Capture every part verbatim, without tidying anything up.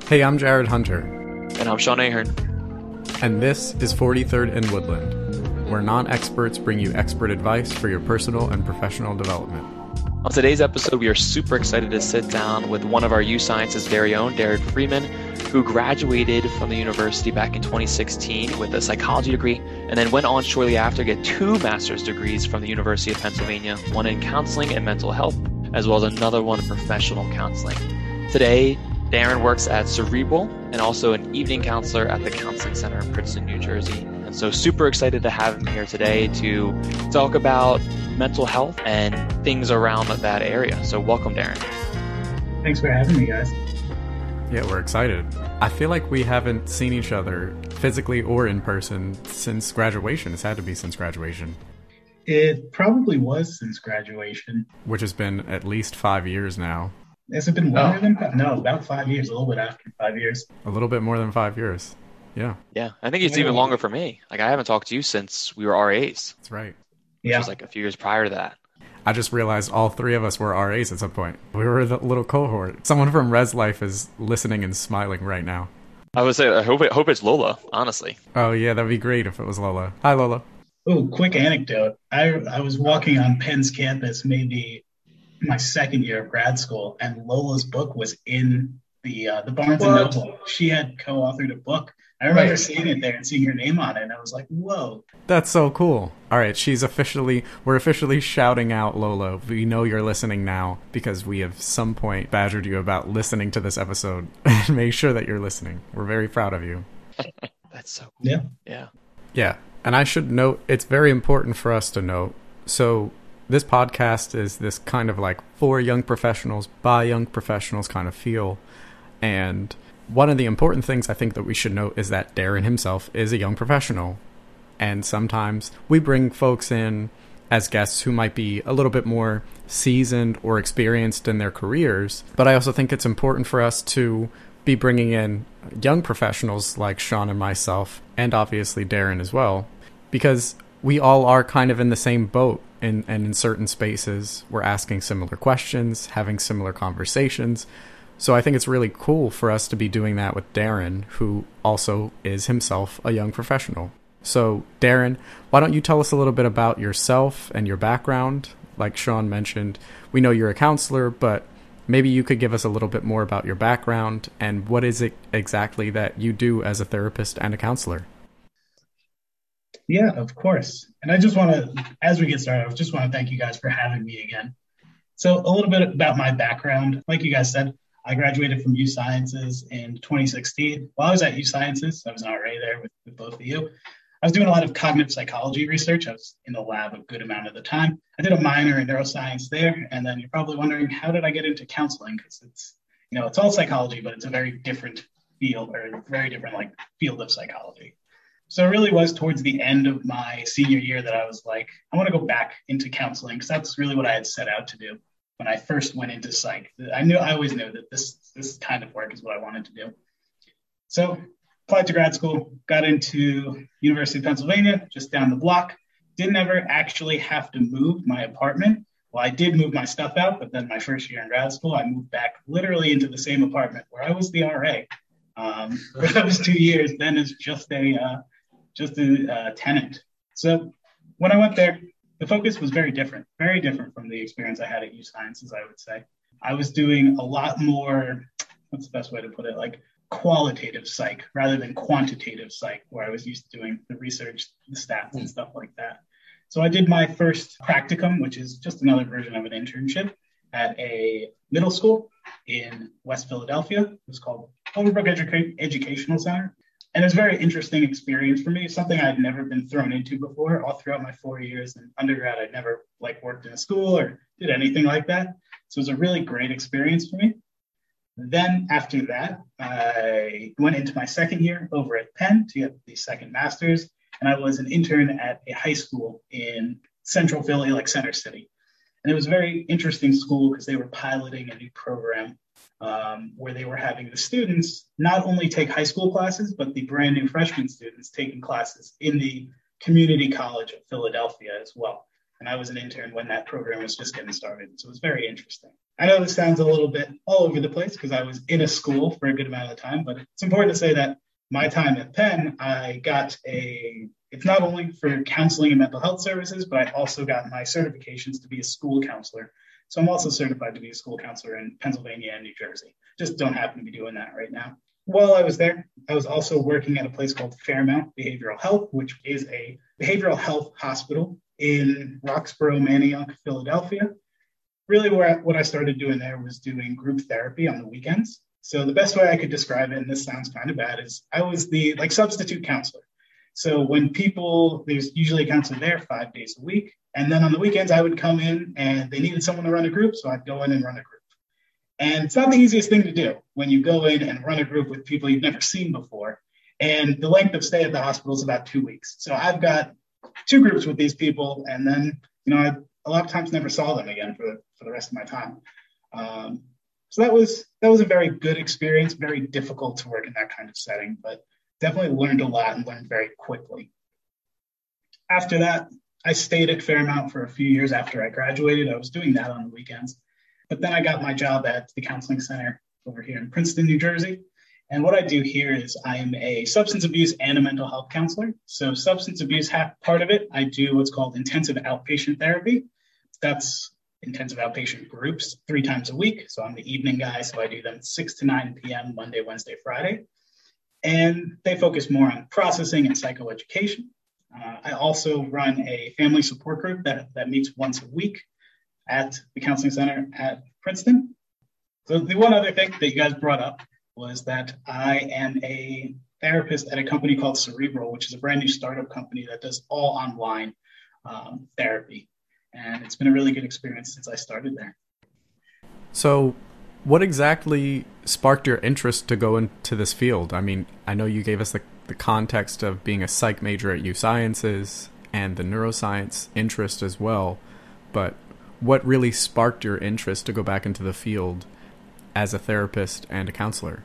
Hey, I'm Jared Hunter. And I'm Sean Ahern. And this is forty-third and Woodland, where non-experts bring you expert advice for your personal and professional development. On today's episode, we are super excited to sit down with one of our U Science's very own, Derek Freeman, who graduated from the university back in twenty sixteen with a psychology degree, and then went on shortly after to get two master's degrees from the University of Pennsylvania, one in counseling and mental health, as well as another one in professional counseling. Today, Darren works at Cerebral and also an evening counselor at the Counseling Center in Princeton, New Jersey. And so super excited to have him here today to talk about mental health and things around that area. So welcome, Darren. Thanks for having me, guys. Yeah, we're excited. I feel like we haven't seen each other physically or in person since graduation. It's had to be since graduation. It probably was since graduation. Which has been at least five years now. Has it been longer oh. than five? No, about five years, a little bit after five years. A little bit more than five years. Yeah. Yeah, I think it's yeah. even longer for me. Like, I haven't talked to you since we were R As. That's right. Which yeah. was like a few years prior to that. I just realized all three of us were R As at some point. We were the little cohort. Someone from Res Life is listening and smiling right now. I would say, I hope, it, hope it's Lola, honestly. Oh, yeah, that'd be great if it was Lola. Hi, Lola. Oh, quick anecdote. I I was walking on Penn's campus maybe my second year of grad school, and Lola's book was in the uh, the Barnes and Noble. She had co-authored a book. I remember right. seeing it there and seeing her name on it, and I was like, whoa. That's so cool. All right, she's officially, we're officially shouting out Lola. We know you're listening now because we have some point badgered you about listening to this episode and make sure that you're listening. We're very proud of you. That's so cool. Yeah. Yeah. Yeah, and I should note, it's very important for us to note, so this podcast is this kind of like for young professionals, by young professionals kind of feel. And one of the important things I think that we should note is that Darren himself is a young professional. And sometimes we bring folks in as guests who might be a little bit more seasoned or experienced in their careers. But I also think it's important for us to be bringing in young professionals like Sean and myself, and obviously Darren as well, because we all are kind of in the same boat. And, and in certain spaces, we're asking similar questions, having similar conversations. So I think it's really cool for us to be doing that with Darren, who also is himself a young professional. So Darren, why don't you tell us a little bit about yourself and your background? Like Sean mentioned, we know you're a counselor, but maybe you could give us a little bit more about your background and what is it exactly that you do as a therapist and a counselor? Yeah, of course. And I just want to, as we get started, I just want to thank you guys for having me again. So a little bit about my background. Like you guys said, I graduated from U Sciences in twenty sixteen. While I was at U Sciences, I was an R A there with, with both of you. I was doing a lot of cognitive psychology research. I was in the lab a good amount of the time. I did a minor in neuroscience there. And then you're probably wondering, how did I get into counseling? Because it's, you know, it's all psychology, but it's a very different field or very different like field of psychology. So it really was towards the end of my senior year that I was like, I want to go back into counseling because that's really what I had set out to do when I first went into psych. I knew I always knew that this this kind of work is what I wanted to do. So applied to grad school, got into University of Pennsylvania, just down the block. Didn't ever actually have to move my apartment. Well, I did move my stuff out, but then my first year in grad school, I moved back literally into the same apartment where I was the R A um, for those two years. Then as just a uh, just a uh, tenant. So when I went there, the focus was very different, very different from the experience I had at U Sciences, I would say. I was doing a lot more, what's the best way to put it, like qualitative psych rather than quantitative psych, where I was used to doing the research, the stats and stuff like that. So I did my first practicum, which is just another version of an internship at a middle school in West Philadelphia. It was called Overbrook Educa- Educational Center. And it was a very interesting experience for me, something I'd never been thrown into before. All throughout my four years in undergrad, I'd never like worked in a school or did anything like that. So it was a really great experience for me. Then after that, I went into my second year over at Penn to get the second master's. And I was an intern at a high school in central Philly, like Center City. And it was a very interesting school because they were piloting a new program Um, where they were having the students not only take high school classes, but the brand new freshman students taking classes in the community college of Philadelphia as well. And I was an intern when that program was just getting started. So it was very interesting. I know this sounds a little bit all over the place because I was in a school for a good amount of time, but it's important to say that my time at Penn, I got a, it's not only for counseling and mental health services, but I also got my certifications to be a school counselor. So I'm also certified to be a school counselor in Pennsylvania and New Jersey. Just don't happen to be doing that right now. While I was there, I was also working at a place called Fairmount Behavioral Health, which is a behavioral health hospital in Roxborough, Manayunk, Philadelphia. Really, where, what I started doing there was doing group therapy on the weekends. So the best way I could describe it, and this sounds kind of bad, is I was the like substitute counselor. So when people, there's usually a counselor there five days a week. And then on the weekends, I would come in and they needed someone to run a group. So I'd go in and run a group. And it's not the easiest thing to do when you go in and run a group with people you've never seen before. And the length of stay at the hospital is about two weeks. So I've got two groups with these people. And then, you know, I a lot of times never saw them again for, for the rest of my time. Um, so that was that was a very good experience, very difficult to work in that kind of setting, but definitely learned a lot and learned very quickly. After that, I stayed at Fairmount for a few years after I graduated. I was doing that on the weekends. But then I got my job at the counseling center over here in Princeton, New Jersey. And what I do here is I am a substance abuse and a mental health counselor. So substance abuse, half part of it, I do what's called intensive outpatient therapy. That's intensive outpatient groups three times a week. So I'm the evening guy. So I do them six to nine p.m. Monday, Wednesday, Friday. And they focus more on processing and psychoeducation. Uh, I also run a family support group that, that meets once a week at the counseling center at Princeton. So the one other thing that you guys brought up was that I am a therapist at a company called Cerebral, which is a brand new startup company that does all online um, therapy. And it's been a really good experience since I started there. So what exactly sparked your interest to go into this field? I mean, I know you gave us the, the context of being a psych major at U Sciences and the neuroscience interest as well, but what really sparked your interest to go back into the field as a therapist and a counselor?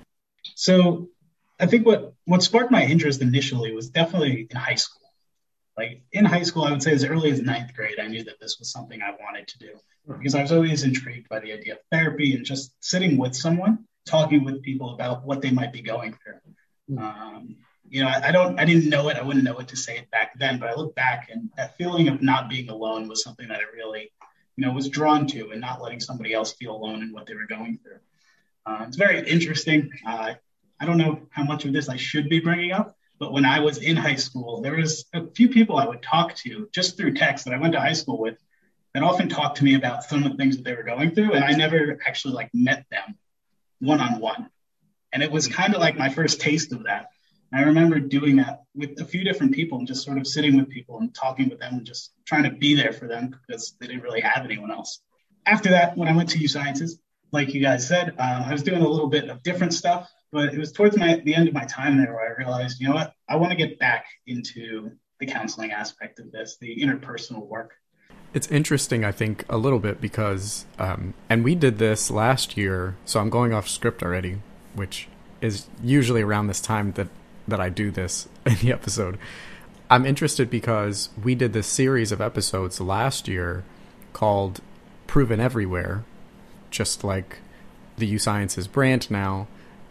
So I think what, what sparked my interest initially was definitely in high school. Like in high school, I would say as early as ninth grade, I knew that this was something I wanted to do because I was always intrigued by the idea of therapy and just sitting with someone, talking with people about what they might be going through. Um, you know, I, I don't, I didn't know it. I wouldn't know what to say back then, but I look back and that feeling of not being alone was something that I really, you know, was drawn to, and not letting somebody else feel alone in what they were going through. Uh, it's very interesting. Uh, I don't know how much of this I should be bringing up, but when I was in high school, there was a few people I would talk to just through text that I went to high school with that often talked to me about some of the things that they were going through. And I never actually like met them one-on-one. And it was kind of like my first taste of that. And I remember doing that with a few different people and just sort of sitting with people and talking with them and just trying to be there for them because they didn't really have anyone else. After that, when I went to U Sciences, like you guys said, um, I was doing a little bit of different stuff. But it was towards my, the end of my time there where I realized, you know what, I want to get back into the counseling aspect of this, the interpersonal work. It's interesting, I think, a little bit because, um, and we did this last year, so I'm going off script already, which is usually around this time that, that I do this in the episode. I'm interested because we did this series of episodes last year called Proven Everywhere, just like the U Sciences brand now.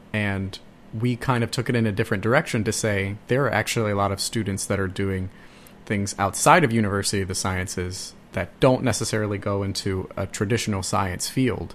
And we kind of took it in a different direction to say there are actually a lot of students that are doing things outside of University of the Sciences that don't necessarily go into a traditional science field.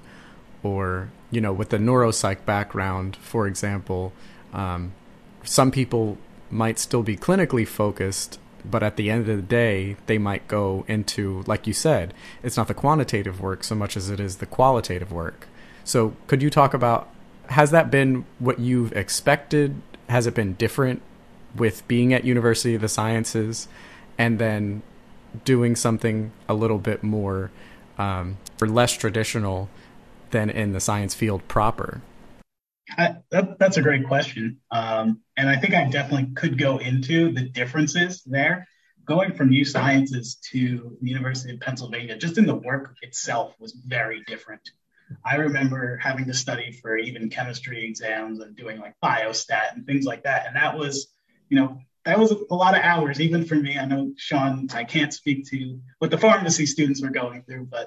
Or, you know, with the neuropsych background, for example, um, some people might still be clinically focused, but at the end of the day, they might go into, like you said, it's not the quantitative work so much as it is the qualitative work. So could you talk about, has that been what you've expected? Has it been different with being at University of the Sciences and then doing something a little bit more um, or less traditional than in the science field proper? I, that, that's a great question. Um, and I think I definitely could go into the differences there. Going from U Sciences to the University of Pennsylvania, just in the work itself was very different. I remember having to study for even chemistry exams and doing like biostat and things like that. And that was, you know, that was a lot of hours, even for me. I know, Sean, I can't speak to what the pharmacy students were going through, but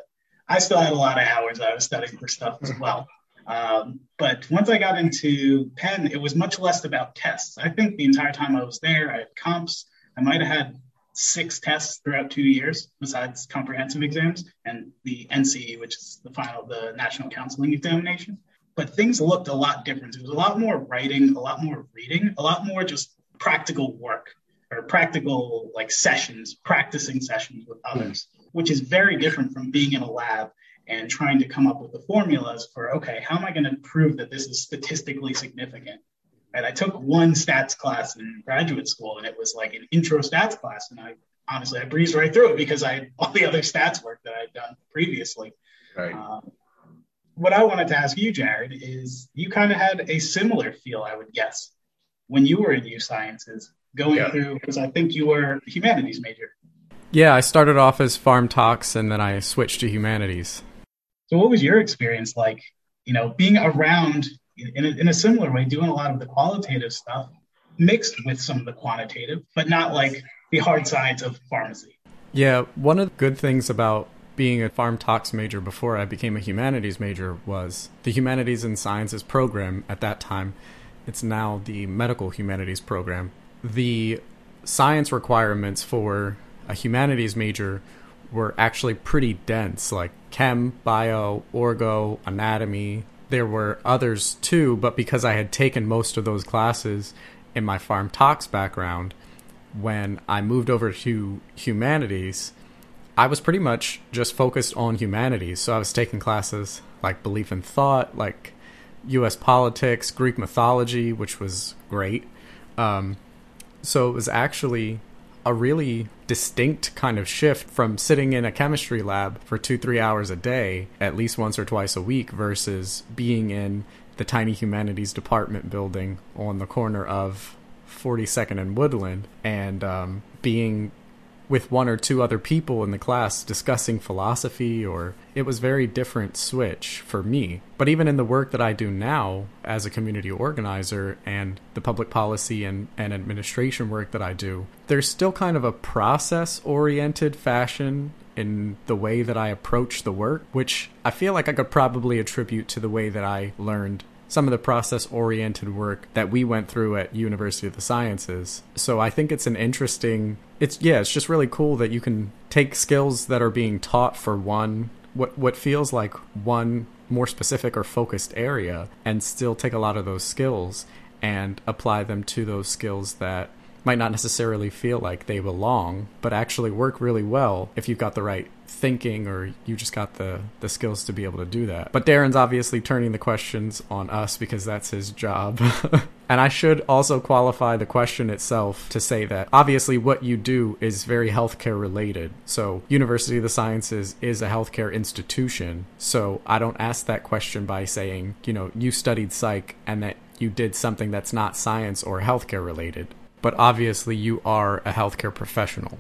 I still had a lot of hours I was studying for stuff as well. Um, but once I got into Penn, it was much less about tests. I think the entire time I was there, I had comps. I might have had six tests throughout two years, besides comprehensive exams and the N C E, which is the final, the National Counseling Examination. But things looked a lot different. It was a lot more writing, a lot more reading, a lot more just practical work or practical like sessions, practicing sessions with others, which is very different from being in a lab and trying to come up with the formulas for, okay, how am I going to prove that this is statistically significant? And I took one stats class in graduate school, and it was like an intro stats class. And I honestly, I breezed right through it because I had all the other stats work that I'd done previously. Right. Um, what I wanted to ask you, Jared, is you kind of had a similar feel, I would guess, when you were in U Sciences, going Yeah. through, because I think you were a humanities major. Yeah, I started off as Pharm Tox, and then I switched to humanities. So what was your experience like, you know, being around in a, in a similar way, doing a lot of the qualitative stuff mixed with some of the quantitative, but not like the hard science of pharmacy? Yeah, one of the good things about being a Pharm Tox major before I became a humanities major was the Humanities and Sciences program at that time. It's now the Medical Humanities program. The science requirements for a humanities major were actually pretty dense, like chem, bio, orgo, anatomy. There were others too, but because I had taken most of those classes in my Pharm Tox background, when I moved over to humanities, I was pretty much just focused on humanities. So I was taking classes like Belief and Thought, like U S politics, Greek mythology, which was great. Um, so it was actually a really distinct kind of shift from sitting in a chemistry lab for two, three hours a day, at least once or twice a week, versus being in the tiny humanities department building on the corner of forty-second and Woodland, and um, being with one or two other people in the class discussing philosophy, or it was very different switch for me. But even in the work that I do now as a community organizer and the public policy and, and administration work that I do, there's still kind of a process-oriented fashion in the way that I approach the work, which I feel like I could probably attribute to the way that I learned some of the process-oriented work that we went through at University of the Sciences. So I think it's an interesting, it's yeah, it's just really cool that you can take skills that are being taught for one, what what feels like one more specific or focused area, and still take a lot of those skills and apply them to those skills that might not necessarily feel like they belong, but actually work really well if you've got the right thinking or you just got the, the skills to be able to do that. But Darren's obviously turning the questions on us because that's his job. And I should also qualify the question itself to say that obviously what you do is very healthcare related. So University of the Sciences is a healthcare institution. So I don't ask that question by saying, you know, you studied psych and that you did something that's not science or healthcare related. But obviously you are a healthcare professional.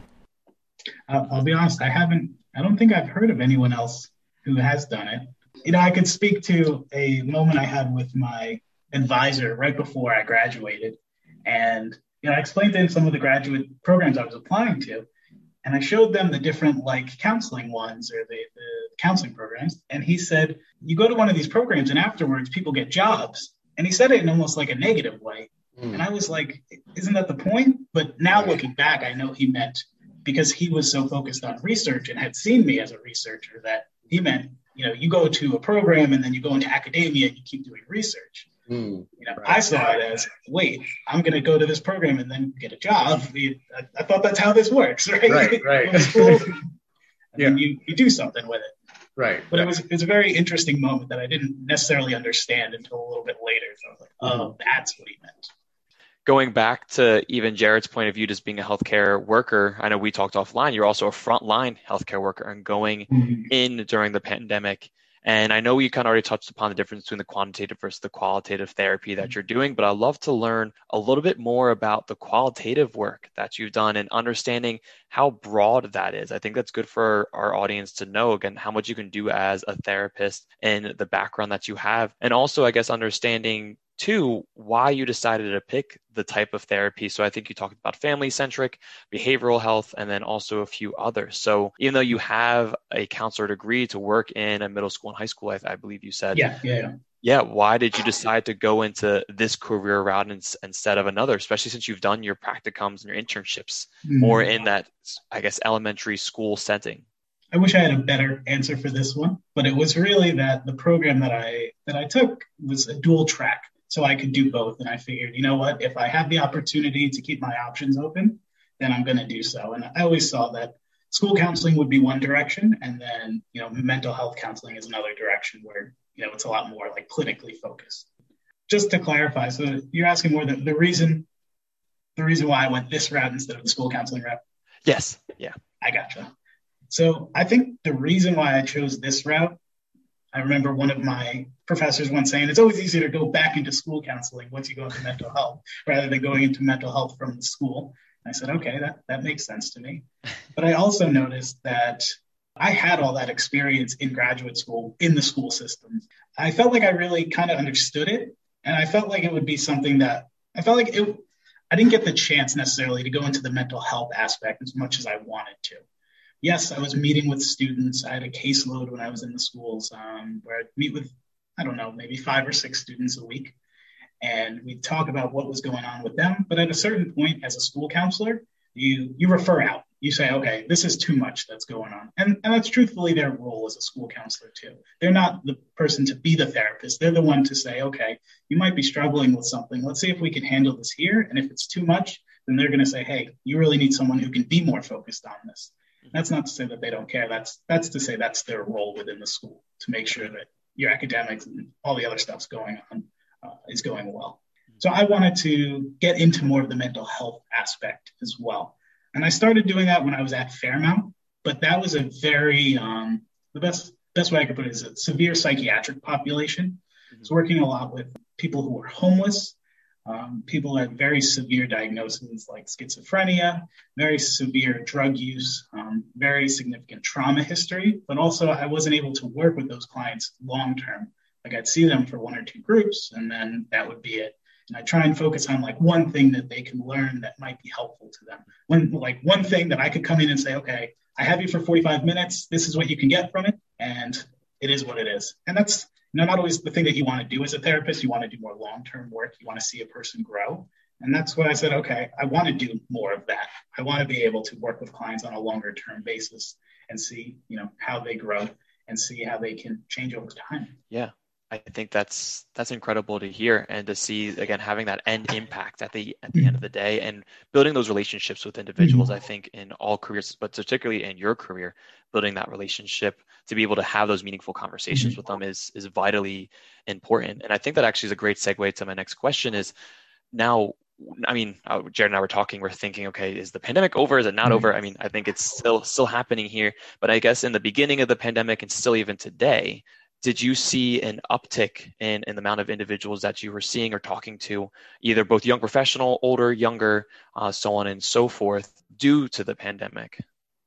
I'll, I'll be honest, I haven't, I don't think I've heard of anyone else who has done it. You know, I could speak to a moment I had with my advisor right before I graduated. And, you know, I explained to him some of the graduate programs I was applying to. And I showed them the different like counseling ones or the, the counseling programs. And he said, you go to one of these programs and afterwards people get jobs. And he said it in almost like a negative way. Mm. And I was like, isn't that the point? But now looking back, I know he meant because he was so focused on research and had seen me as a researcher that he meant, you know, you go to a program and then you go into academia and you keep doing research. Mm, you know, right. I saw it as, wait, I'm going to go to this program and then get a job. I, I thought that's how this works, right? Right, right. School, and yeah. then you, you do something with it. Right. But it was it was a very interesting moment that I didn't necessarily understand until a little bit later. So I was like, oh, mm-hmm. that's what he meant. Going back to even Jared's point of view, just being a healthcare worker, I know we talked offline, you're also a frontline healthcare worker and going mm-hmm. in during the pandemic. And I know you kind of already touched upon the difference between the quantitative versus the qualitative therapy that you're doing, but I'd love to learn a little bit more about the qualitative work that you've done and understanding how broad that is. I think that's good for our audience to know, again, how much you can do as a therapist and the background that you have. And also, I guess, understanding two, why you decided to pick the type of therapy. So I think you talked about family-centric, behavioral health, and then also a few others. So even though you have a counselor degree to work in a middle school and high school, I, I believe you said. Yeah, yeah, yeah. Yeah, why did you decide to go into this career route in, instead of another, especially since you've done your practicums and your internships Mm. more in that, I guess, elementary school setting? I wish I had a better answer for this one, but it was really that the program that I that I took was a dual track, so I could do both. And I figured, you know what, if I have the opportunity to keep my options open, then I'm going to do so. And I always saw that school counseling would be one direction, and then, you know, mental health counseling is another direction where, you know, it's a lot more like clinically focused. Just to clarify, so you're asking more the, the reason the reason why I went this route instead of the school counseling route? Yes. Yeah. I gotcha. So I think the reason why I chose this route, I remember one of my professors once saying, it's always easier to go back into school counseling once you go into mental health rather than going into mental health from the school. I said, okay, that, that makes sense to me. But I also noticed that I had all that experience in graduate school, in the school system. I felt like I really kind of understood it. And I felt like it would be something that I felt like it, I didn't get the chance necessarily to go into the mental health aspect as much as I wanted to. Yes, I was meeting with students. I had a caseload when I was in the schools um, where I'd meet with, I don't know, maybe five or six students a week. And we'd talk about what was going on with them. But at a certain point, as a school counselor, you you refer out. You say, okay, this is too much that's going on. And, and that's truthfully their role as a school counselor, too. They're not the person to be the therapist. They're the one to say, okay, you might be struggling with something. Let's see if we can handle this here. And if it's too much, then they're going to say, hey, you really need someone who can be more focused on this. That's not to say that they don't care. That's that's to say that's their role within the school, to make sure that your academics and all the other stuff's going on uh, is going well. So I wanted to get into more of the mental health aspect as well. And I started doing that when I was at Fairmount, but that was a very, um, the best best way I could put it is a severe psychiatric population. Mm-hmm. It's working a lot with people who are homeless, um, people who have very severe diagnoses like schizophrenia, very severe drug use, um, very significant trauma history, but also I wasn't able to work with those clients long term. Like I'd see them for one or two groups and then that would be it. And I try and focus on like one thing that they can learn that might be helpful to them. When like one thing that I could come in and say, okay, I have you for forty-five minutes. This is what you can get from it. And it is what it is. And that's you know, not always the thing that you want to do as a therapist. You want to do more long-term work. You want to see a person grow. And that's what I said, okay, I want to do more of that. I want to be able to work with clients on a longer term basis and see, you know, how they grow and see how they can change over time. Yeah. I think that's that's incredible to hear and to see, again, having that end impact at the at the end of the day and building those relationships with individuals. Mm-hmm. I think in all careers, but particularly in your career, building that relationship to be able to have those meaningful conversations mm-hmm. with them is is vitally important. And I think that actually is a great segue to my next question is now, I mean, Jared and I were talking, we're thinking, okay, is the pandemic over? Is it not mm-hmm. over? I mean, I think it's still still happening here. But I guess in the beginning of the pandemic and still even today, did you see an uptick in, in the amount of individuals that you were seeing or talking to, either both young professional, older, younger, uh, so on and so forth, due to the pandemic?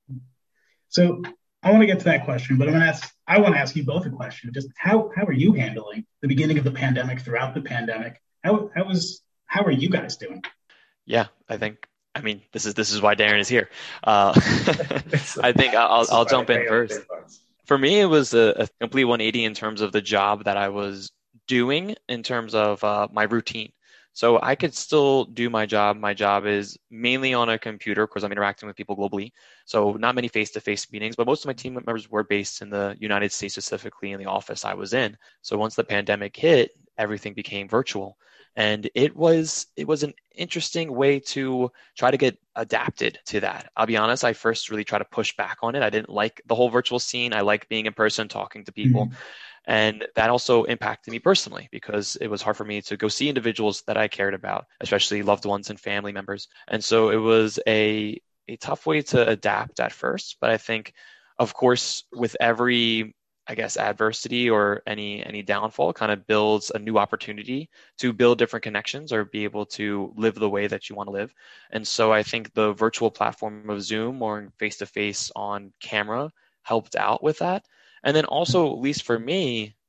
So I want to get to that question, but I'm going to ask, I want to ask you both a question. Just how, how are you handling the beginning of the pandemic, throughout the pandemic? How, how was, how are you guys doing? Yeah, I think, I mean, this is, this is why Darren is here. Uh, I think I'll, I'll jump in first. For me, it was a, a complete one eighty in terms of the job that I was doing in terms of uh, my routine. So I could still do my job. My job is mainly on a computer because I'm interacting with people globally. So not many face-to-face meetings, but most of my team members were based in the United States, specifically in the office I was in. So once the pandemic hit, everything became virtual. And it was it was an interesting way to try to get adapted to that. I'll be honest, I first really tried to push back on it. I didn't like the whole virtual scene. I like being in person, talking to people. Mm-hmm. And that also impacted me personally because it was hard for me to go see individuals that I cared about, especially loved ones and family members. And so it was a, a tough way to adapt at first. But I think, of course, with every I guess, adversity or any any downfall kind of builds a new opportunity to build different connections or be able to live the way that you want to live. And so I think the virtual platform of Zoom or face-to-face on camera helped out with that. And then also, at least for me,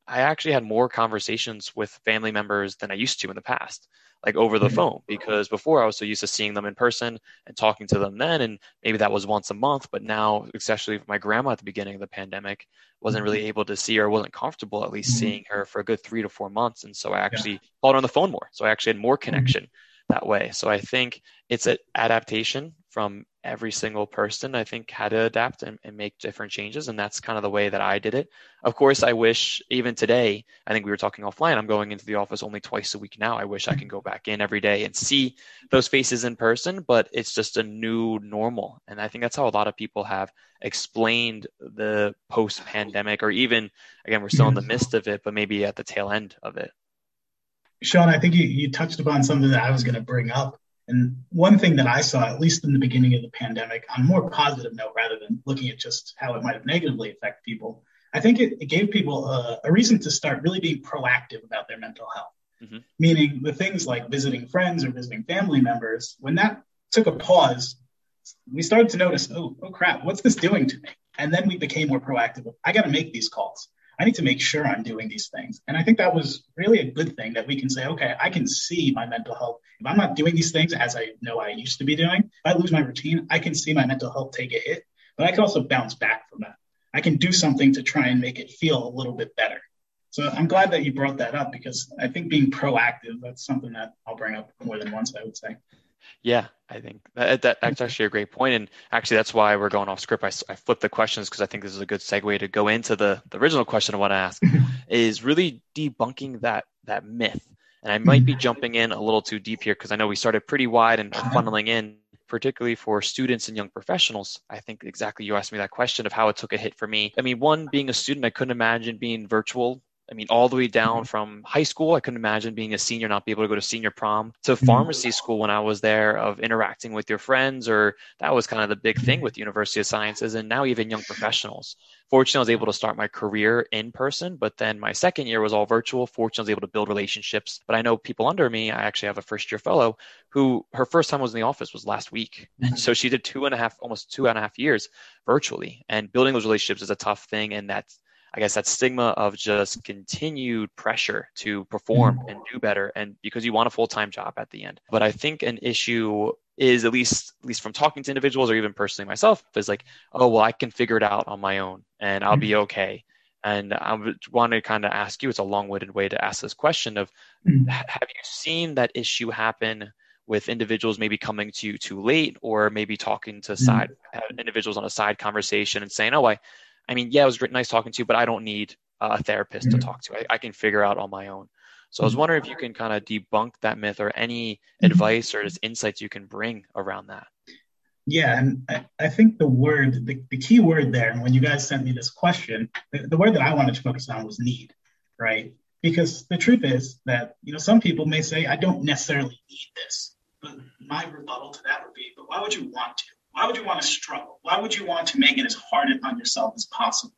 I actually had more conversations with family members than I used to in the past, like over the phone, because before I was so used to seeing them in person and talking to them then, and maybe that was once a month, but now, especially with my grandma at the beginning of the pandemic, wasn't really able to see her, wasn't comfortable at least seeing her for a good three to four months. And so I actually yeah. called her on the phone more. So I actually had more connection that way. So I think it's an adaptation from every single person, I think, had to adapt and, and make different changes. And that's kind of the way that I did it. Of course, I wish even today, I think we were talking offline, I'm going into the office only twice a week now. I wish I can go back in every day and see those faces in person, but it's just a new normal. And I think that's how a lot of people have explained the post-pandemic, or even, again, we're still in the midst of it, but maybe at the tail end of it. Sean, I think you, you touched upon something that I was going to bring up. And one thing that I saw, at least in the beginning of the pandemic, on a more positive note, rather than looking at just how it might have negatively affected people, I think it, it gave people a, a reason to start really being proactive about their mental health. Mm-hmm. Meaning the things like visiting friends or visiting family members, when that took a pause, we started to notice, oh, oh crap, what's this doing to me? And then we became more proactive. I got to make these calls. I need to make sure I'm doing these things. And I think that was really a good thing, that we can say, okay, I can see my mental health. If I'm not doing these things as I know I used to be doing, if I lose my routine, I can see my mental health take a hit, but I can also bounce back from that. I can do something to try and make it feel a little bit better. So I'm glad that you brought that up, because I think being proactive, that's something that I'll bring up more than once, I would say. Yeah, I think that, that that's actually a great point. And actually, that's why we're going off script. I, I flipped the questions because I think this is a good segue to go into the, the original question I want to ask, is really debunking that that myth. And I might be jumping in a little too deep here, because I know we started pretty wide and funneling in, particularly for students and young professionals. I think exactly you asked me that question of how it took a hit for me. I mean, one, being a student, I couldn't imagine being virtual. I mean, all the way down from high school, I couldn't imagine being a senior, not be able to go to senior prom, to pharmacy school when I was there, of interacting with your friends, or that was kind of the big thing with University of Sciences, and now even young professionals. Fortunately, I was able to start my career in person, but then my second year was all virtual. Fortunately, I was able to build relationships. But I know people under me, I actually have a first year fellow who her first time was in the office was last week. And so she did two and a half, almost two and a half years virtually. And building those relationships is a tough thing. And that's, I guess, that stigma of just continued pressure to perform and do better, and because you want a full-time job at the end. But I think an issue is, at least at least from talking to individuals, or even personally myself, is like, oh, well, I can figure it out on my own and I'll be okay. And I would want to kind of ask you, it's a long-winded way to ask this question of, have you seen that issue happen with individuals maybe coming to you too late, or maybe talking to side individuals on a side conversation and saying, oh, I I mean, yeah, it was nice talking to you, but I don't need a therapist mm-hmm. to talk to. I, I can figure out on my own. So I was wondering if you can kind of debunk that myth, or any mm-hmm. advice or just insights you can bring around that. Yeah, and I, I think the word, the, the key word there, and when you guys sent me this question, the, the word that I wanted to focus on was need, right? Because the truth is that, you know, some people may say, I don't necessarily need this. But my rebuttal to that would be, but why would you want to? Why would you want to struggle? Why would you want to make it as hard on yourself as possible?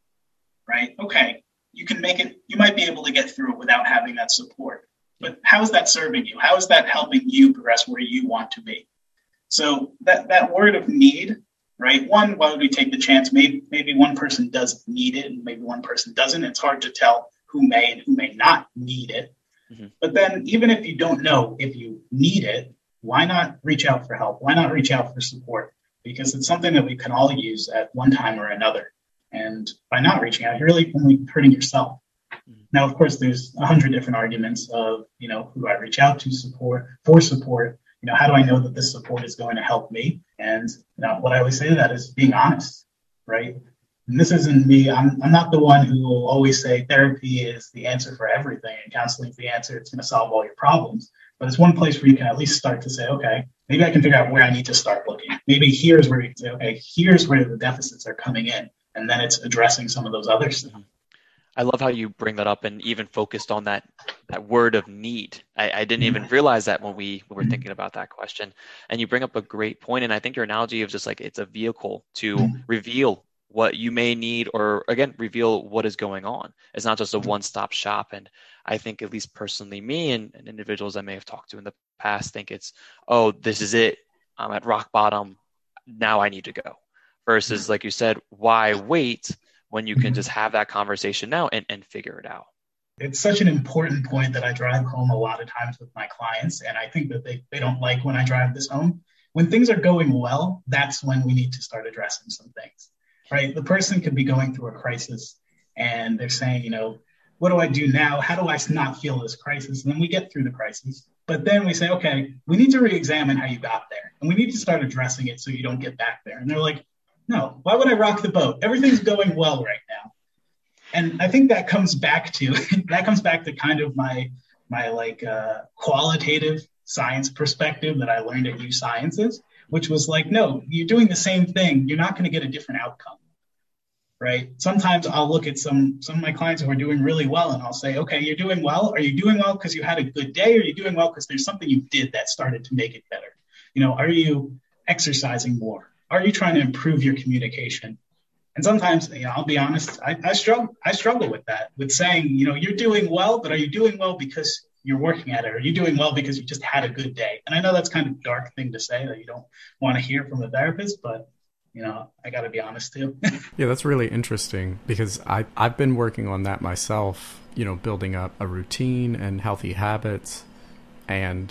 Right? Okay, you can make it, you might be able to get through it without having that support. But how is that serving you? How is that helping you progress where you want to be? So that, that word of need, right? One, why would we take the chance? Maybe, maybe one person does need it and maybe one person doesn't. It's hard to tell who may and who may not need it. Mm-hmm. But then even if you don't know if you need it, why not reach out for help? Why not reach out for support? Because it's something that we can all use at one time or another. And by not reaching out, you're really only hurting yourself. Mm-hmm. Now, of course, there's a hundred different arguments of, you know, who do I reach out to support for support? You know, how do I know that this support is going to help me? And you know, what I always say to that is being honest, right? And this isn't me. I'm, I'm not the one who will always say therapy is the answer for everything and counseling is the answer. It's going to solve all your problems. But it's one place where you can at least start to say, okay, maybe I can figure out where I need to start looking. Maybe here's where you can say, okay, here's where the deficits are coming in. And then it's addressing some of those other stuff. I love how you bring that up and even focused on that that word of need. I, I didn't even realize that when we, when we were thinking about that question. And you bring up a great point. And I think your analogy of just like it's a vehicle to reveal what you may need, or again, reveal what is going on. It's not just a one-stop shop. And I think, at least personally, me and, and individuals I may have talked to in the past think it's, oh, this is it. I'm at rock bottom. Now I need to go. Versus, like you said, why wait? when you can just have that conversation now and, and figure it out. It's such an important point that I drive home a lot of times with my clients. And I think that they, they don't like when I drive this home. When things are going well, that's when we need to start addressing some things, right? The person could be going through a crisis and they're saying, you know, what do I do now? How do I not feel this crisis? And then we get through the crisis. But then we say, okay, we need to re-examine how you got there. And we need to start addressing it so you don't get back there. And they're like, no, why would I rock the boat? Everything's going well right now. And I think that comes back to, that comes back to kind of my, my like uh, qualitative science perspective that I learned at U Sciences, which was like, no, you're doing the same thing. You're not going to get a different outcome, right? Sometimes I'll look at some, some of my clients who are doing really well and I'll say, okay, you're doing well. Are you doing well because you had a good day? Or are you doing well because there's something you did that started to make it better? You know, are you exercising more? Are you trying to improve your communication? And sometimes, you know, I'll be honest, I, I struggle, I struggle with that, with saying, you know, you're doing well, but are you doing well because you're working at it? Or are you doing well because you just had a good day? And I know that's kind of a dark thing to say that you don't want to hear from a therapist, but, you know, I got to be honest too. Yeah, that's really interesting because I, I've been working on that myself, you know, building up a routine and healthy habits. And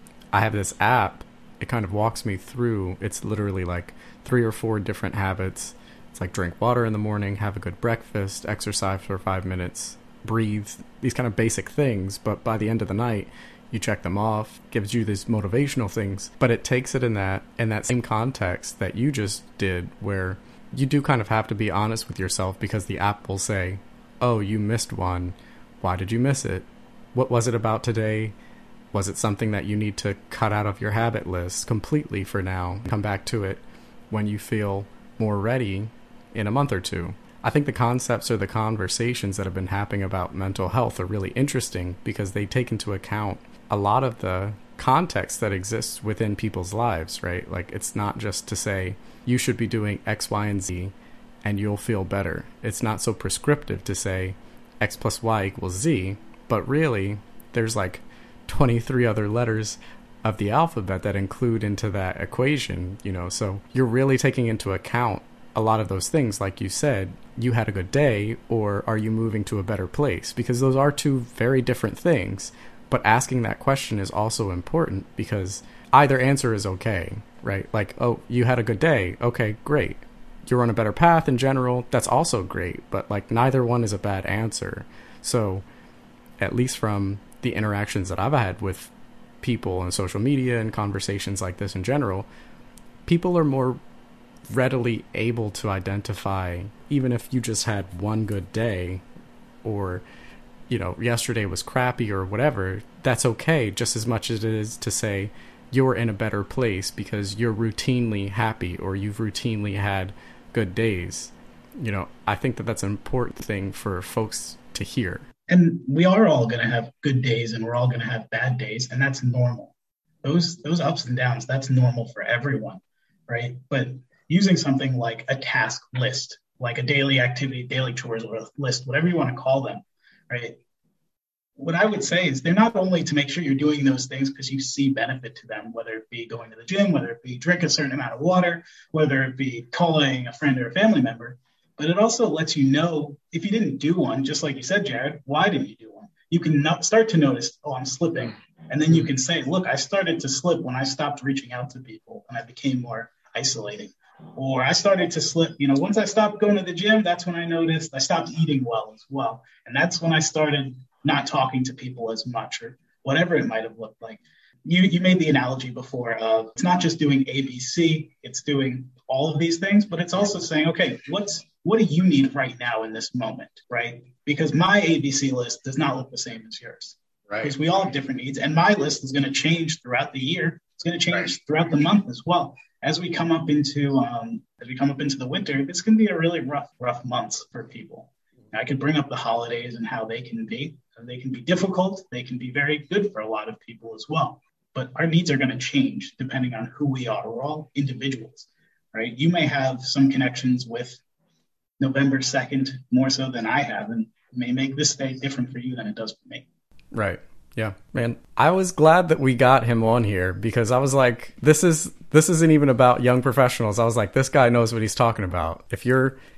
I have this app. It kind of walks me through. It's literally like three or four different habits. It's like drink water in the morning, have a good breakfast, exercise for five minutes, breathe, these kind of basic things. But by the end of the night, you check them off, gives you these motivational things. But it takes it in that in that same context that you just did, where you do kind of have to be honest with yourself because the app will say, oh, you missed one. Why did you miss it? What was it about today? Was it something that you need to cut out of your habit list completely for now? Come back to it when you feel more ready in a month or two. I think the concepts or the conversations that have been happening about mental health are really interesting because they take into account a lot of the context that exists within people's lives, right? Like, it's not just to say you should be doing X, Y, and Z and you'll feel better. It's not so prescriptive to say X plus Y equals Z, but really there's like twenty-three other letters of the alphabet that include into that equation, you know, so you're really taking into account a lot of those things. Like you said, you had a good day, or are you moving to a better place? Because those are two very different things. But asking that question is also important because either answer is okay, right? Like, oh, you had a good day. Okay, great. You're on a better path in general. That's also great. But like, neither one is a bad answer. So at least from the interactions that I've had with people on social media and conversations like this in general, people are more readily able to identify, even if you just had one good day or, you know, yesterday was crappy or whatever, that's okay just as much as it is to say you're in a better place because you're routinely happy or you've routinely had good days. You know, I think that that's an important thing for folks to hear. And we are all going to have good days and we're all going to have bad days, and that's normal. Those those ups and downs, that's normal for everyone, right? But using something like a task list, like a daily activity, daily chores list, whatever you want to call them, right? What I would say is they're not only to make sure you're doing those things because you see benefit to them, whether it be going to the gym, whether it be drink a certain amount of water, whether it be calling a friend or a family member, but it also lets you know if you didn't do one, just like you said, Jared, why didn't you do one? You can not start to notice, oh, I'm slipping. And then you can say, look, I started to slip when I stopped reaching out to people and I became more isolating. Or I started to slip, you know, once I stopped going to the gym, that's when I noticed I stopped eating well as well. And that's when I started not talking to people as much, or whatever it might have looked like. You you made the analogy before of it's not just doing A, B, C, it's doing all of these things, but it's also saying, okay, what's what do you need right now in this moment, right? Because my A B C list does not look the same as yours. Right. Because we all have different needs. And my list is going to change throughout the year. It's going to change right. throughout the month as well. As we come up into um, as we come up into the winter, it's going to be a really rough, rough months for people. I could bring up the holidays and how they can be. They can be difficult. They can be very good for a lot of people as well. But our needs are going to change depending on who we are. We're all individuals, right? You may have some connections with November second more so than I have, and it may make this day different for you than it does for me. Right. Yeah, man. I was glad that we got him on here because I was like, this is this isn't even about young professionals. I was like, this guy knows what he's talking about. If you're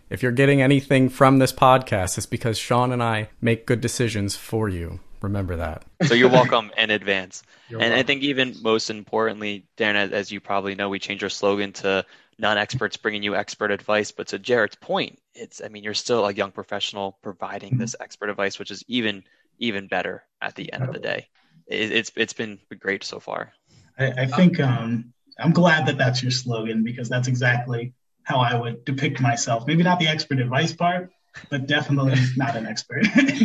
If you're getting anything from this podcast, it's because Sean and I make good decisions for you. Remember that. So you're welcome in advance. You're and welcome. I think even most importantly, Darren, as, as you probably know, we changed our slogan to non-experts bringing you expert advice. But to Jared's point, it's, I mean, you're still a young professional providing this expert advice, which is even, even better at the end of the day. It, it's, it's been great so far. I, I think um, I'm glad that that's your slogan, because that's exactly how I would depict myself. Maybe not the expert advice part, but definitely not an expert.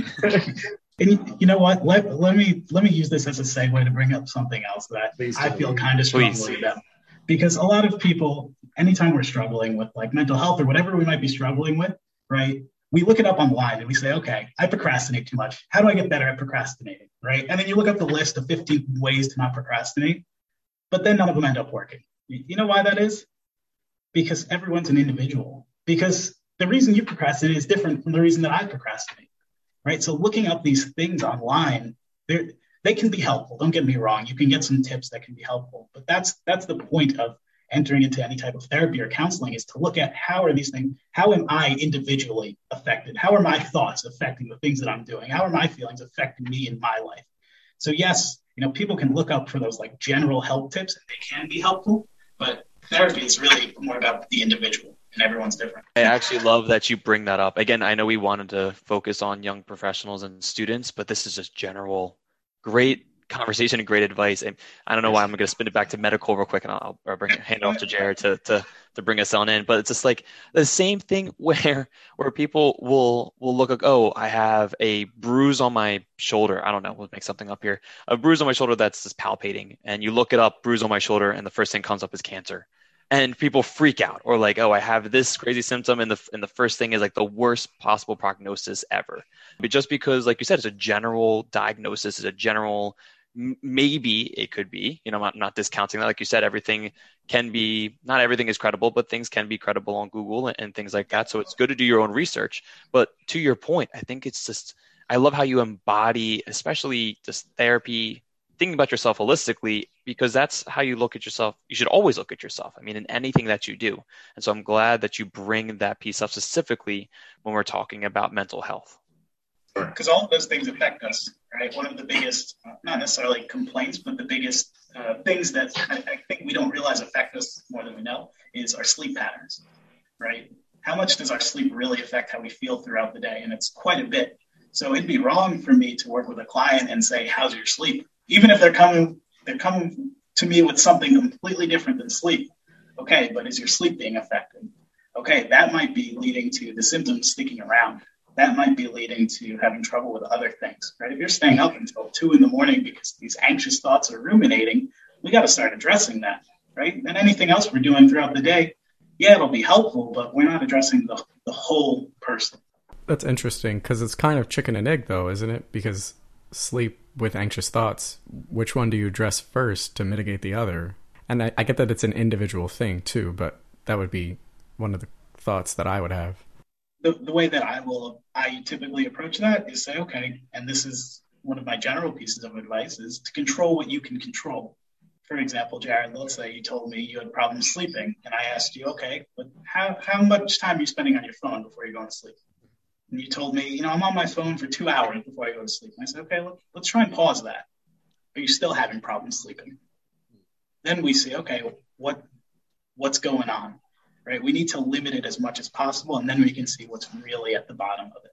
And you, you know what? Let, let me let me use this as a segue to bring up something else that I feel kind of strongly about. Because a lot of people, anytime we're struggling with like mental health or whatever we might be struggling with, right? We look it up online and we say, okay, I procrastinate too much. How do I get better at procrastinating, right? And then you look up the list of fifteen ways to not procrastinate, but then none of them end up working. You know why that is? Because everyone's an individual. Because the reason you procrastinate is different from the reason that I procrastinate. Right. So looking up these things online, they can be helpful. Don't get me wrong. You can get some tips that can be helpful. But that's that's the point of entering into any type of therapy or counseling, is to look at how are these things, how am I individually affected? How are my thoughts affecting the things that I'm doing? How are my feelings affecting me in my life? So, yes, you know, people can look up for those like general help tips and they can be helpful. But therapy is really more about the individual. And everyone's different. I actually love that you bring that up. Again, I know we wanted to focus on young professionals and students, but this is just general, great conversation and great advice. And I don't know why I'm going to spin it back to medical real quick, and I'll, I'll bring hand it off to Jared to, to to bring us on in. But it's just like the same thing where where people will will look like, oh, I have a bruise on my shoulder. I don't know. We'll make something up here. A bruise on my shoulder that's just palpating, and you look it up, bruise on my shoulder, and the first thing comes up is cancer. And people freak out, or like, oh, I have this crazy symptom, and the and the first thing is like the worst possible prognosis ever. But just because, like you said, it's a general diagnosis, it's a general, m- maybe it could be, you know, I'm not, not discounting that. Like you said, everything can be, not everything is credible, but things can be credible on Google and, and things like that. So it's good to do your own research. But to your point, I think it's just, I love how you embody, especially just therapy, thinking about yourself holistically, because that's how you look at yourself. You should always look at yourself. I mean, in anything that you do. And so I'm glad that you bring that piece up specifically when we're talking about mental health. Because all of those things affect us, right? One of the biggest, not necessarily complaints, but the biggest uh, things that I, I think we don't realize affect us more than we know is our sleep patterns, right? How much does our sleep really affect how we feel throughout the day? And it's quite a bit. So it'd be wrong for me to work with a client and say, how's your sleep? Even if they're coming, they're coming to me with something completely different than sleep. Okay, but is your sleep being affected? Okay, that might be leading to the symptoms sticking around. That might be leading to having trouble with other things, right? If you're staying up until two in the morning because these anxious thoughts are ruminating, we got to start addressing that, right? And anything else we're doing throughout the day, yeah, it'll be helpful, but we're not addressing the, the whole person. That's interesting, because it's kind of chicken and egg, though, isn't it? Because sleep with anxious thoughts, which one do you address first to mitigate the other? And I, I get that it's an individual thing too, but that would be one of the thoughts that I would have. The, the way that I will, I typically approach that is say, okay, and this is one of my general pieces of advice, is to control what you can control. For example, Jared, let's say you told me you had problems sleeping, and I asked you, okay, but how, how much time are you spending on your phone before you go to sleep? And you told me, you know, I'm on my phone for two hours before I go to sleep. And I said, okay, let, let's try and pause that. Are you still having problems sleeping? Then we see, okay, what what's going on, right? We need to limit it as much as possible, and then we can see what's really at the bottom of it.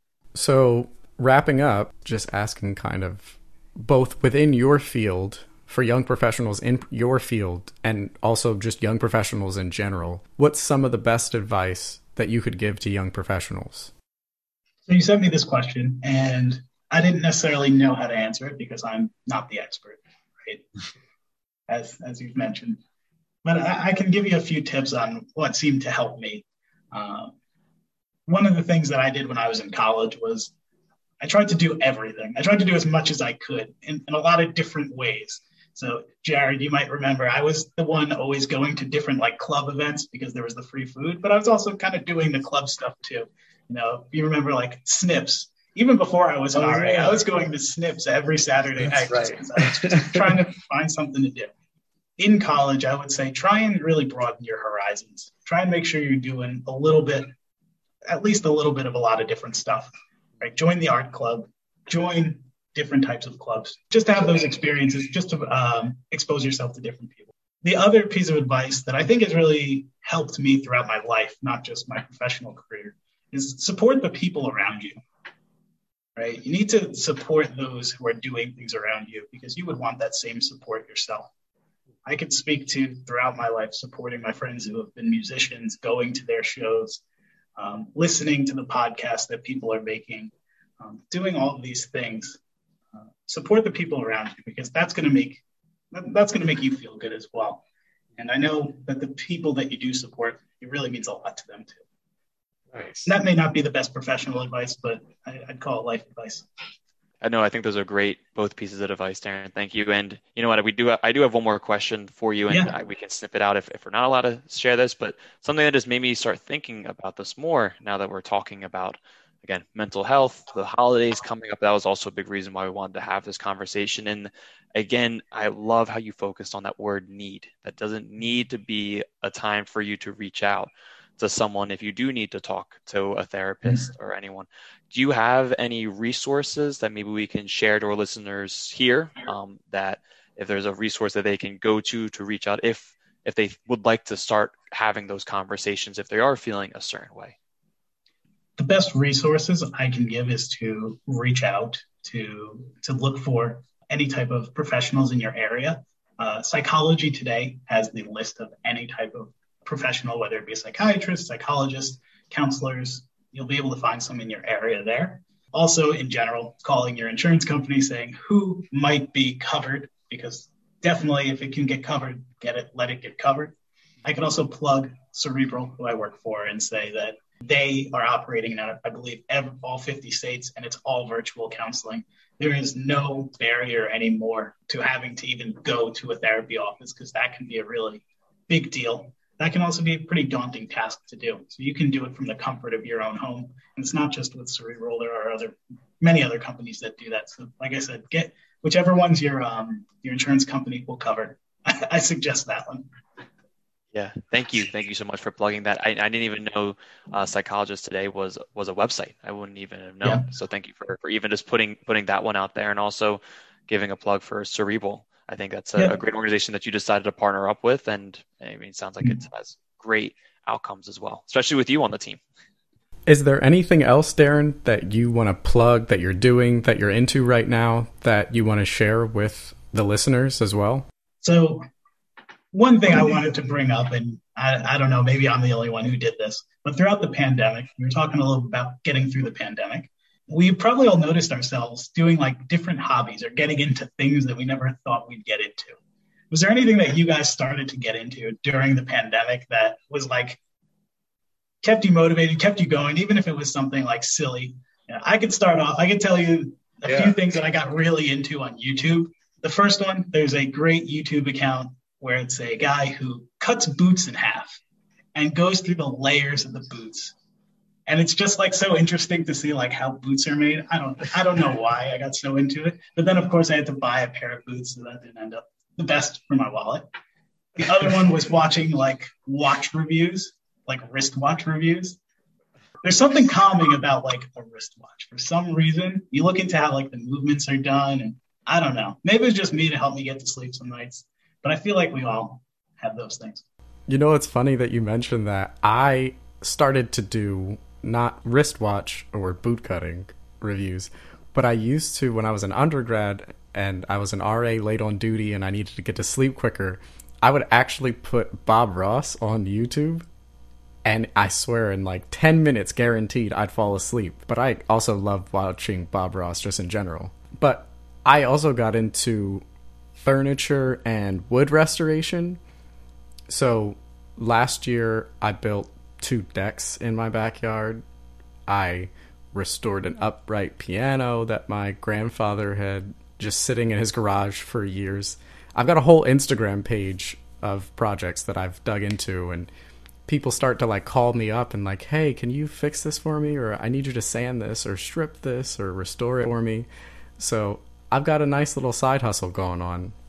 So wrapping up, just asking kind of both within your field, for young professionals in your field, and also just young professionals in general, what's some of the best advice that you could give to young professionals? So you sent me this question, and I didn't necessarily know how to answer it because I'm not the expert, right? As as you've mentioned. But I, I can give you a few tips on what seemed to help me. Uh, one of the things that I did when I was in college was I tried to do everything. I tried to do as much as I could in, in a lot of different ways. So, Jared, you might remember I was the one always going to different like club events because there was the free food, but I was also kind of doing the club stuff too. You know, you remember like Snips. Even before I was an oh, R A, yeah. I was going to Snips every Saturday That's night right. because I was just trying to find something to do. In college, I would say try and really broaden your horizons. Try and make sure you're doing a little bit at least a little bit of a lot of different stuff, right? Join the art club, join different types of clubs, just to have those experiences, just to um, expose yourself to different people. The other piece of advice that I think has really helped me throughout my life, not just my professional career, is support the people around you, right? You need to support those who are doing things around you because you would want that same support yourself. I could speak to throughout my life supporting my friends who have been musicians, going to their shows, um, listening to the podcasts that people are making, um, doing all of these things. Uh, support the people around you because that's going to make that's going to make you feel good as well. And I know that the people that you do support, it really means a lot to them too. Nice. That may not be the best professional advice, but I, I'd call it life advice. I know. I think those are great, both pieces of advice, Darren. Thank you. And you know what? We do. I do have one more question for you, and Yeah. I, we can snip it out if, if we're not allowed to share this. But something that has made me start thinking about this more now that we're talking about, again, mental health, the holidays coming up. That was also a big reason why we wanted to have this conversation. And again, I love how you focused on that word need. That doesn't need to be a time for you to reach out to someone if you do need to talk to a therapist mm-hmm. or anyone. Do you have any resources that maybe we can share to our listeners here, um, that if there's a resource that they can go to to reach out if if they would like to start having those conversations, if they are feeling a certain way? The best resources I can give is to reach out to to look for any type of professionals in your area. Uh, Psychology Today has the list of any type of professional, whether it be a psychiatrist, psychologist, counselors. You'll be able to find some in your area there. Also, in general, calling your insurance company saying who might be covered, because definitely if it can get covered, get it, let it get covered. I can also plug Cerebral, who I work for, and say that they are operating in, I believe, every, all fifty states, and it's all virtual counseling. There is no barrier anymore to having to even go to a therapy office, because that can be a really big deal. That can also be a pretty daunting task to do. So you can do it from the comfort of your own home. And it's not just with Cerebral. There are other many other companies that do that. So like I said, get whichever ones your um, your insurance company will cover. I, I suggest that one. Yeah, thank you. Thank you so much for plugging that. I, I didn't even know uh, Psychologist Today was was a website. I wouldn't even have known. Yeah. So thank you for, for even just putting putting that one out there, and also giving a plug for Cerebral. I think that's a, yeah. a great organization that you decided to partner up with. And I mean, it sounds like it has great outcomes as well, especially with you on the team. Is there anything else, Darren, that you want to plug, that you're doing, that you're into right now, that you want to share with the listeners as well? So one thing I wanted to bring up, and I, I don't know, maybe I'm the only one who did this, but throughout the pandemic, we were talking a little about getting through the pandemic. We probably all noticed ourselves doing like different hobbies or getting into things that we never thought we'd get into. Was there anything that you guys started to get into during the pandemic that was like, kept you motivated, kept you going, even if it was something like silly? You know, I could start off, I could tell you a yeah. few things that I got really into on YouTube. The first one, there's a great YouTube account where it's a guy who cuts boots in half and goes through the layers of the boots. And it's just like so interesting to see like how boots are made. I don't I don't know why I got so into it. But then, of course, I had to buy a pair of boots, so that didn't end up the best for my wallet. The other one was watching like watch reviews, like wristwatch reviews. There's something calming about like a wristwatch. For some reason, you look into how like the movements are done, and I don't know. Maybe it's just me to help me get to sleep some nights. But I feel like we all have those things. You know, it's funny that you mentioned that. I started to do not wristwatch or boot cutting reviews, but I used to when I was an undergrad and I was an R A late on duty and I needed to get to sleep quicker. I would actually put Bob Ross on YouTube, and I swear in like ten minutes guaranteed I'd fall asleep. But I also love watching Bob Ross just in general. But I also got into furniture and wood restoration. So last year I built two decks in my backyard. I restored an upright piano that my grandfather had just sitting in his garage for years. I've got a whole Instagram page of projects that I've dug into, and people start to like call me up and like, hey, can you fix this for me? Or I need you to sand this or strip this or restore it for me. So I've got a nice little side hustle going on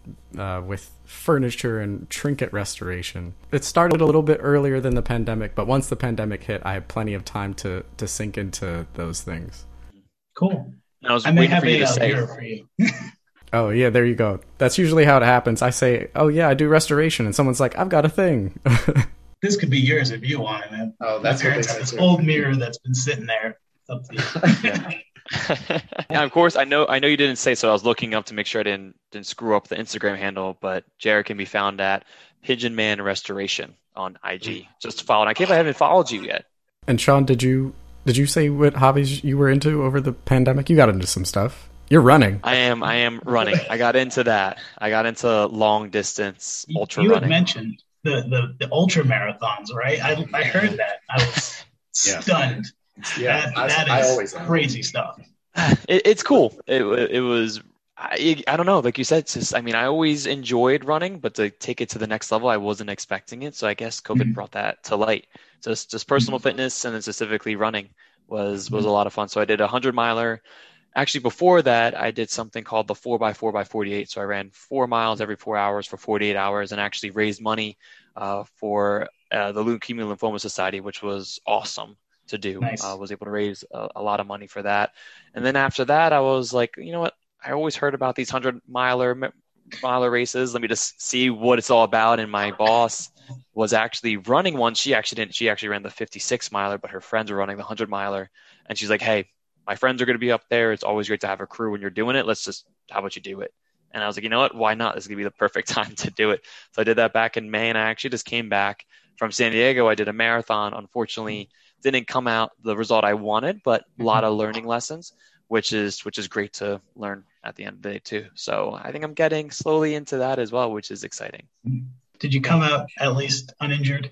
uh, with furniture and trinket restoration. It started a little bit earlier than the pandemic, but once the pandemic hit, I had plenty of time to, to sink into those things. Cool. I, was I may waiting have for you a to uh, say. mirror for you. Oh, yeah, there you go. That's usually how it happens. I say, oh, yeah, I do restoration, and someone's like, I've got a thing. This could be yours if you want it, man. Oh, that's My what they parents have say this too. old mirror that's been sitting there. It's up to you. Yeah. Yeah, of course, I know. I know you didn't say so. I was looking up to make sure I didn't didn't screw up the Instagram handle. But Jared can be found at Pigeon Man Restoration on I G. Just follow. I can't believe I haven't followed you yet. And Sean, did you did you say what hobbies you were into over the pandemic? You got into some stuff. You're running. I am. I am running. I got into that. I got into long distance ultra you running. had mentioned the, the, the ultra marathons, right? I, I heard that. I was Yeah. stunned. Yeah, that, I, that I is always am. crazy stuff. It, it's cool. It it was. I, I don't know. Like you said, it's just. I mean, I always enjoyed running, but to take it to the next level, I wasn't expecting it. So I guess COVID Mhm. brought that to light. Just just personal fitness and then specifically running was was a lot of fun. So I did a hundred miler. Actually, before that, I did something called the four by four by forty-eight. So I ran four miles every four hours for forty-eight hours and actually raised money uh, for uh, the Leukemia Lymphoma Society, which was awesome to do. Nice. I uh, was able to raise a, a lot of money for that. And then after that, I was like, you know what? I always heard about these hundred miler miler races. Let me just see what it's all about. And my boss was actually running one. She actually didn't. She actually ran the fifty-six miler, but her friends were running the hundred miler. And she's like, hey, my friends are going to be up there. It's always great to have a crew when you're doing it. Let's just, how about you do it? And I was like, you know what? Why not? This is going to be the perfect time to do it. So I did that back in May, and I actually just came back from San Diego. I did a marathon. Unfortunately, didn't come out the result I wanted, but a lot of learning lessons, which is which is great to learn at the end of the day too. So I think I'm getting slowly into that as well, which is exciting. Did you come out at least uninjured?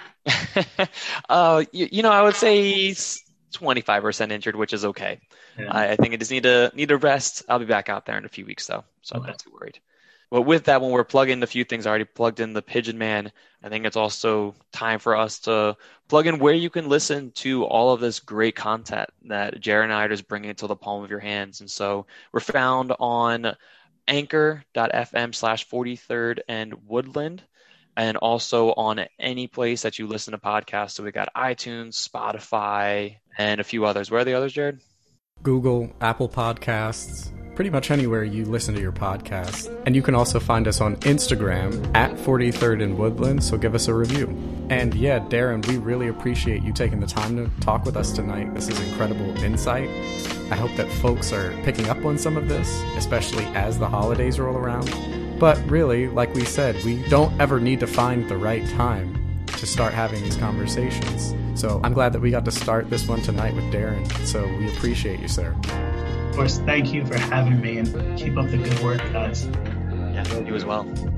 uh, you, you know, I would say twenty-five percent injured, which is okay. Yeah. I, I think I just need to need to rest. I'll be back out there in a few weeks though, so I'm Okay. not too worried. But with that, when we're plugging a few things, I already plugged in the Pigeon Man. I think it's also time for us to plug in where you can listen to all of this great content that Jared and I are just bringing to the palm of your hands. And so we're found on anchor.fm slash 43rd and Woodland, and also on any place that you listen to podcasts. So we got iTunes, Spotify, and a few others. Where are the others, Jared? Google, Apple Podcasts, pretty much anywhere you listen to your podcasts. And you can also find us on Instagram at forty-third and Woodland, so give us a review. And yeah, Darren, we really appreciate you taking the time to talk with us tonight. This is incredible insight. I hope that folks are picking up on some of this, especially as the holidays roll around. But really, like we said, we don't ever need to find the right time to start having these conversations. So I'm glad that we got to start this one tonight with Darren. So we appreciate you, sir. Of course, thank you for having me, and keep up the good work, guys. Yeah, you as well.